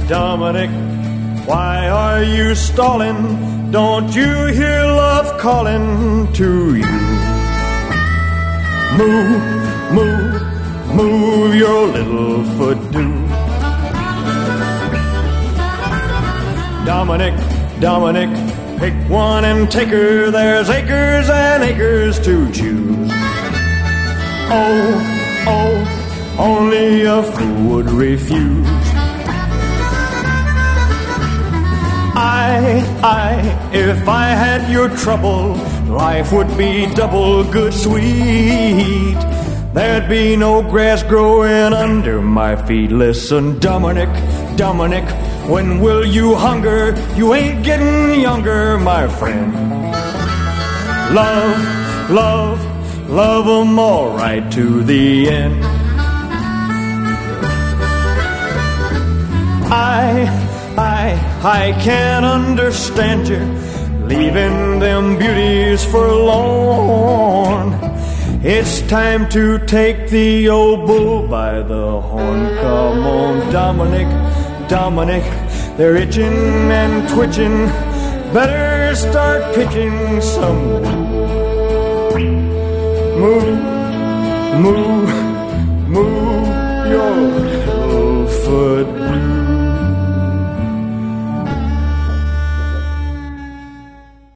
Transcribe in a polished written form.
Dominic, why are you stalling? Don't you hear love calling to you? Move, move, move your little foot, do. Dominic, Dominic, pick one and take her. There's acres and acres to choose. Oh, oh, only a fool would refuse. If I had your trouble, life would be double good sweet. There'd be no grass growing under my feet. Listen, Dominic, Dominic, when will you hunger? You ain't getting younger, my friend. Love, love, love 'em all right to the end. I can't understand you leaving them beauties forlorn. It's time to take the old bull by the horn. Come on, Dominic, Dominic, they're itching and twitching. Better start pitching some. Move, move, move your little foot.